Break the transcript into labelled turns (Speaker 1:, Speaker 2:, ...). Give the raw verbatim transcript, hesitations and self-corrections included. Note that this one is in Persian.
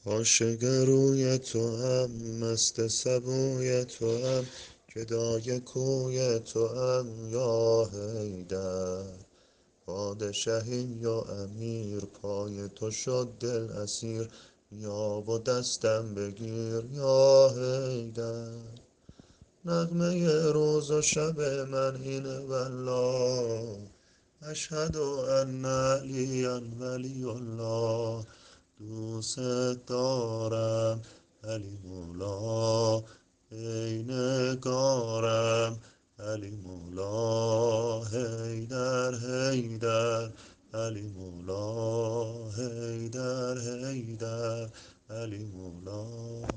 Speaker 1: عاشق روی تو هم، مست سبوی تو هم، گدای کوی تو هم یا حیدر. پادشهی یا امیر، پای تو شد دل اسیر، یا و دستم بگیر یا حیدر. نغمه روز و شب من اینه والله، اشهد ان علی ولی الله. دوست دارم علی مولا، ای نگارم علی مولا. حیدر حیدر علی مولا، حیدر حیدر علی مولا.